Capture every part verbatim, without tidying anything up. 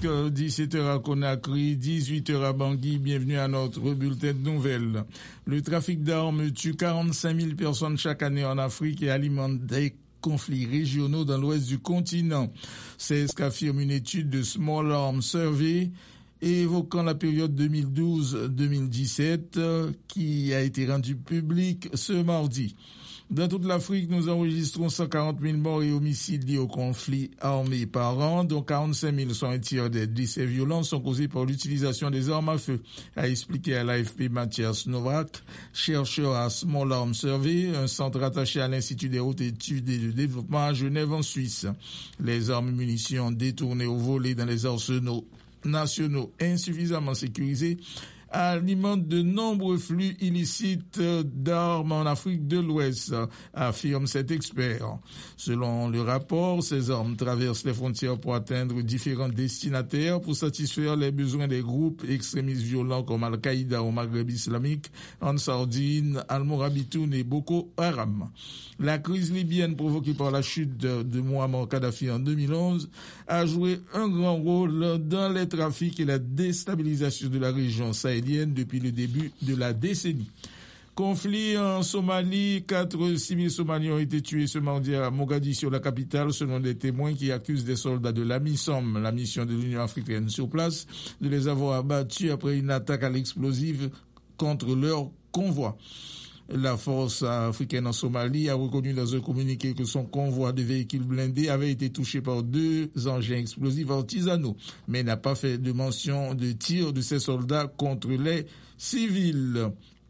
Afrique, dix-sept heures à Conakry, dix-huit heures à Bangui. Bienvenue à notre bulletin de nouvelles. Le trafic d'armes tue quarante-cinq mille personnes chaque année en Afrique et alimente des conflits régionaux dans l'ouest du continent. C'est ce qu'affirme une étude de Small Arms Survey évoquant la période deux mille douze à deux mille dix-sept qui a été rendue publique ce mardi. Dans toute l'Afrique, nous enregistrons cent quarante mille morts et homicides liés au conflit armé par an, dont quarante-cinq mille sont un tiers des décès violents sont causés par l'utilisation des armes à feu, a expliqué à l'A F P Mathias Novak, chercheur à Small Arms Survey, un centre attaché à l'Institut des hautes études et de développement à Genève en Suisse. Les armes et munitions détournées ou volées dans les arsenaux nationaux insuffisamment sécurisés alimente de nombreux flux illicites d'armes en Afrique de l'Ouest, affirme cet expert. Selon le rapport, ces armes traversent les frontières pour atteindre différents destinataires pour satisfaire les besoins des groupes extrémistes violents comme Al-Qaïda au Maghreb islamique, Ansar Dine, Al-Morabitoun et Boko Haram. La crise libyenne provoquée par la chute de, de Muammar Kadhafi en deux mille onze a joué un grand rôle dans les trafics et la déstabilisation de la région sahélienne depuis le début de la décennie. Conflit en Somalie, quatre civils somaliens ont été tués ce mardi à Mogadiscio, la capitale, selon des témoins qui accusent des soldats de l'AMISOM, la mission de l'Union africaine sur place, de les avoir abattus après une attaque à l'explosive contre leur convoi. La force africaine en Somalie a reconnu dans un communiqué que son convoi de véhicules blindés avait été touché par deux engins explosifs artisanaux, mais n'a pas fait de mention de tir de ces soldats contre les civils.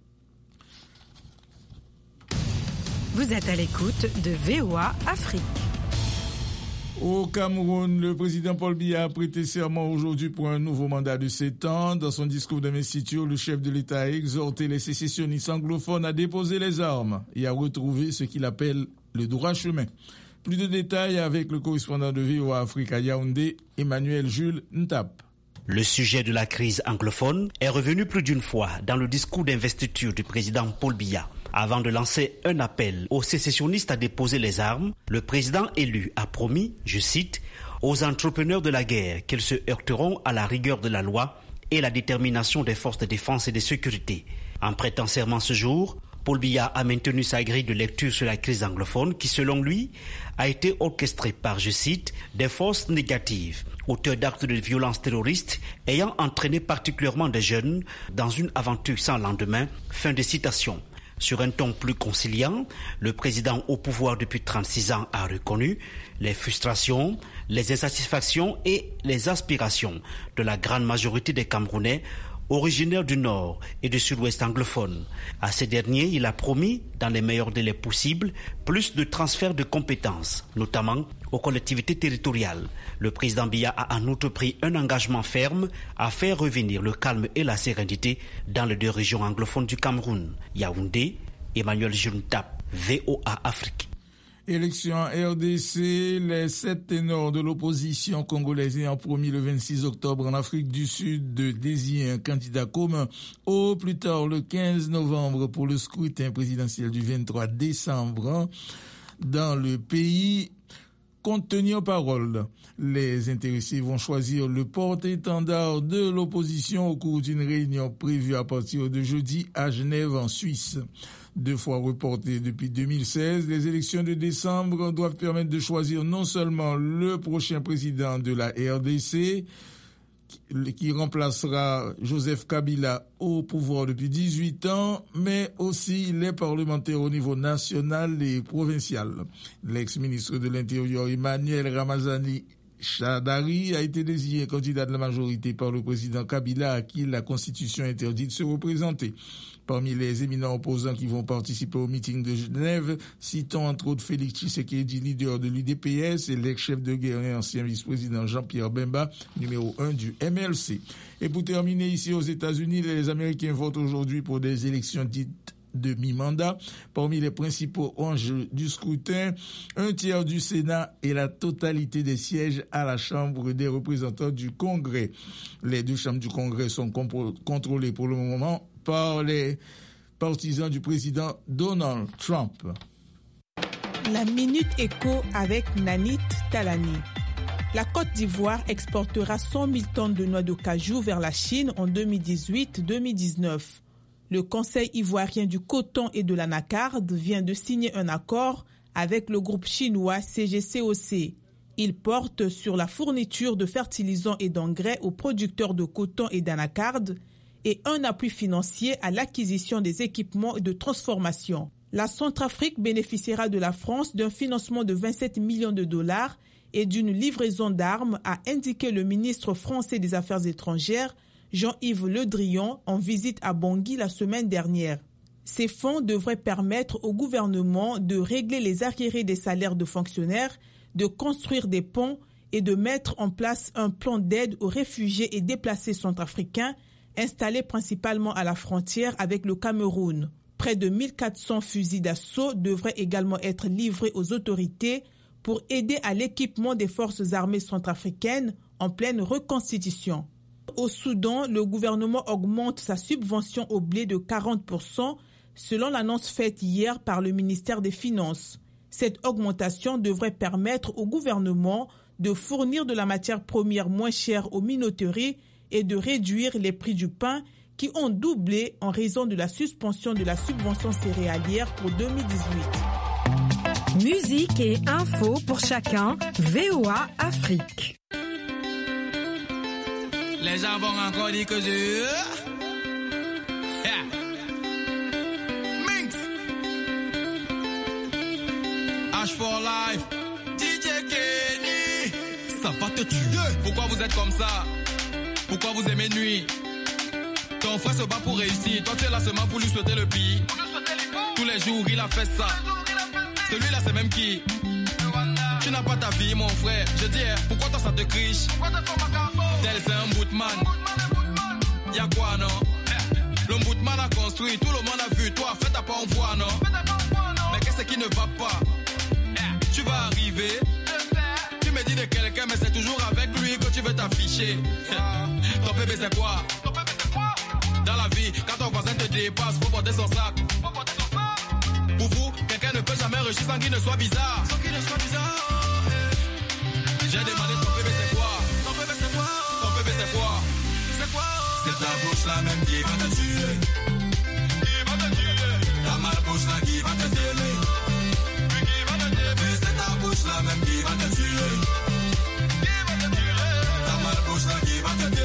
Vous êtes à l'écoute de V O A Afrique. Au Cameroun, le président Paul Biya a prêté serment aujourd'hui pour un nouveau mandat de sept ans. Dans son discours d'investiture, le chef de l'État a exhorté les sécessionnistes anglophones à déposer les armes et à retrouver ce qu'il appelle le droit chemin. Plus de détails avec le correspondant de V O A Afrique à Yaoundé, Emmanuel Jules Ntap. Le sujet de la crise anglophone est revenu plus d'une fois dans le discours d'investiture du président Paul Biya. Avant de lancer un appel aux sécessionnistes à déposer les armes, le président élu a promis, je cite, aux entrepreneurs de la guerre qu'ils se heurteront à la rigueur de la loi et la détermination des forces de défense et de sécurité. En prêtant serment ce jour, Paul Biya a maintenu sa grille de lecture sur la crise anglophone qui, selon lui, a été orchestrée par, je cite, des forces négatives, auteurs d'actes de violence terroriste ayant entraîné particulièrement des jeunes dans une aventure sans lendemain. Fin de citation. Sur un ton plus conciliant, le président au pouvoir depuis trente-six ans a reconnu les frustrations, les insatisfactions et les aspirations de la grande majorité des Camerounais originaires du Nord et du Sud-Ouest anglophone. À ces derniers, il a promis, dans les meilleurs délais possibles, plus de transferts de compétences, notamment aux collectivités territoriales. Le président Biya a en outre pris un engagement ferme à faire revenir le calme et la sérénité dans les deux régions anglophones du Cameroun. Yaoundé, Emmanuel Juntap, V O A Afrique. Élection R D C, les sept ténors de l'opposition congolaise ont promis le vingt-six octobre en Afrique du Sud de désigner un candidat commun au plus tard le quinze novembre pour le scrutin présidentiel du vingt-trois décembre dans le pays. Compte tenu aux paroles, les intéressés vont choisir le porte-étendard de l'opposition au cours d'une réunion prévue à partir de jeudi à Genève en Suisse. Deux fois reportées depuis deux mille seize, les élections de décembre doivent permettre de choisir non seulement le prochain président de la R D C, qui remplacera Joseph Kabila au pouvoir depuis dix-huit ans, mais aussi les parlementaires au niveau national et provincial. L'ex-ministre de l'Intérieur Emmanuel Ramazani Shadari a été désigné candidat de la majorité par le président Kabila à qui la Constitution interdit de se représenter. Parmi les éminents opposants qui vont participer au meeting de Genève, citons entre autres Félix Tshisekedi, leader de l'U D P S, et l'ex-chef de guerre et ancien vice-président Jean-Pierre Bemba, numéro un du M L C. Et pour terminer, ici aux États-Unis, les Américains votent aujourd'hui pour des élections dites de mi-mandat. Parmi les principaux enjeux du scrutin, un tiers du Sénat et la totalité des sièges à la Chambre des représentants du Congrès. Les deux chambres du Congrès sont compro- contrôlées pour le moment par les partisans du président Donald Trump. La Minute Éco avec Nanit Talani. La Côte d'Ivoire exportera cent mille tonnes de noix de cajou vers la Chine en deux mille dix-huit deux mille dix-neuf. Le Conseil ivoirien du coton et de l'anacarde vient de signer un accord avec le groupe chinois C G C O C. Il porte sur la fourniture de fertilisants et d'engrais aux producteurs de coton et d'anacarde et un appui financier à l'acquisition des équipements de transformation. La Centrafrique bénéficiera de la France d'un financement de vingt-sept millions de dollars et d'une livraison d'armes, a indiqué le ministre français des Affaires étrangères, Jean-Yves Le Drian, en visite à Bangui la semaine dernière. Ces fonds devraient permettre au gouvernement de régler les arriérés des salaires de fonctionnaires, de construire des ponts et de mettre en place un plan d'aide aux réfugiés et déplacés centrafricains installés principalement à la frontière avec le Cameroun. Près de mille quatre cents fusils d'assaut devraient également être livrés aux autorités pour aider à l'équipement des forces armées centrafricaines en pleine reconstitution. Au Soudan, le gouvernement augmente sa subvention au blé de quarante pour cent selon l'annonce faite hier par le ministère des Finances. Cette augmentation devrait permettre au gouvernement de fournir de la matière première moins chère aux minoteries et de réduire les prix du pain qui ont doublé en raison de la suspension de la subvention céréalière pour deux mille dix-huit. Musique et infos pour chacun, V O A Afrique. Les gens vont encore dire que je... Yeah. Minx. H for Life. D J Kenny. Ça va te tuer. Pourquoi vous êtes comme ça? Pourquoi vous aimez nuit? Ton frère se bat pour réussir. Toi tu es là seulement pour lui souhaiter le pire. Tous les jours il a fait ça. Celui-là c'est même qui? Tu n'as pas ta vie mon frère. Je dis pourquoi toi ça te criche? Tel c'est un bootman. Y'a quoi non? Le bootman a construit. Tout le monde a vu. Toi fais ta pas en voix non? Mais qu'est-ce qui ne va pas? Tu vas arriver. Tu me dis de quelqu'un mais c'est toujours avec lui que tu veux t'afficher. Ton bébé c'est quoi? Dans la vie, quand ton voisin te dépasse, faut porter son sac. Pour vous, quelqu'un ne peut jamais réussir sans qu'il ne soit bizarre. Sans qu'il ne soit bizarre. J'ai demandé ton bébé c'est quoi? Ton bébé c'est quoi? Ton bébé c'est quoi? C'est quoi? C'est ta bouche là même qui va te tuer. Qui va te tuer? Ta malbouche là qui va te tuer. Qui va te tuer? C'est ta bouche là même qui va te tuer. Qui va te tuer? Ta malbouche là qui va te tuer.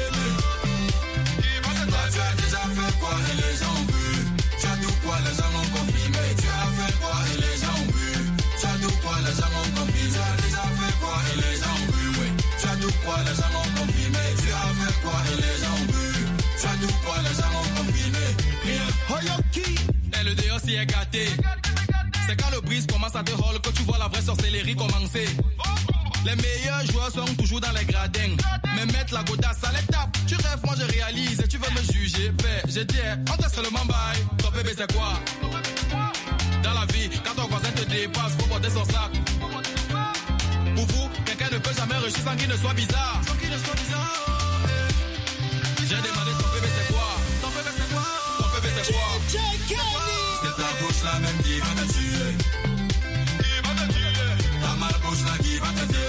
Et les gens ont vu, tu as tout quoi, les gens ont confirmé. Tu as fait quoi et les gens ont vu. Tu as tout quoi, les gens ont confirmé. Tu as déjà fait quoi et les gens ont vu, oui. Tu as tout quoi, les gens ont confirmé. Tu as fait quoi et les gens ont vu. Tu as tout quoi, les gens ont confirmé. Rien. Hoyoki. Et le dehors s'y est gâté. C'est quand le brise commence à te hall que tu vois la vraie sorcellerie commencer. Les meilleurs joueurs sont toujours dans les gradins. Mais mettre la godasse à l'étape. Tu rêves, moi je réalise et tu veux me juger. Fait, j'ai dit, on te seulement bail. Ton bébé c'est quoi? Dans la vie, quand ton voisin te dépasse, faut porter son sac. Pour vous, quelqu'un ne peut jamais réussir sans qu'il ne soit bizarre. Sans qu'il ne soit bizarre. J'ai demandé ton bébé c'est quoi? Ton bébé c'est quoi? Ton bébé c'est quoi? C'est ta bouche là même qui va te tuer. Qui va te tuer? Ta malbouche là qui va te tuer.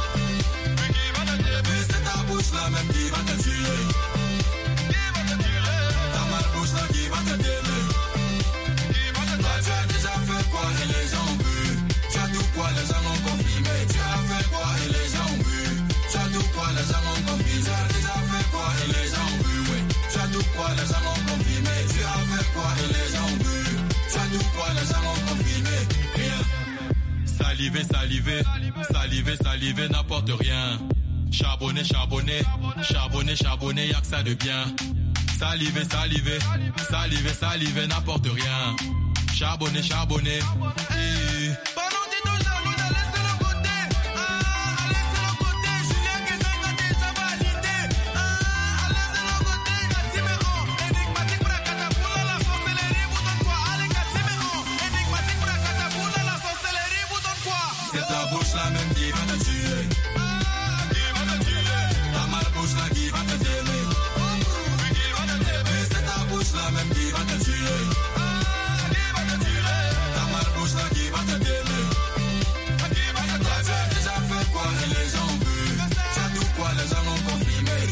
La même qui va te tuer. Qui va te tuer? Ta malbouche là qui va te tuer. Qui va te tuer? Toi tu as déjà fait quoi et les gens ont vu. Tu as tout quoi, les gens ont confirmé. Tu as fait quoi et les gens ont vu. Tu as tout quoi, les gens ont confirmé. Tu as déjà fait quoi et les gens ont vu, oui. Tu as tout quoi, les gens ont confirmé. Tu as fait quoi et les gens ont vu. Tu as tout quoi, les gens ont confirmé. Rien. Saliver, saliver, saliver, saliver, n'apporte rien. Charbonner, charbonner, charbonner, charbonner, y'a que ça de bien. Saliver, saliver, saliver, saliver, n'apporte rien. Charbonner, charbonner, et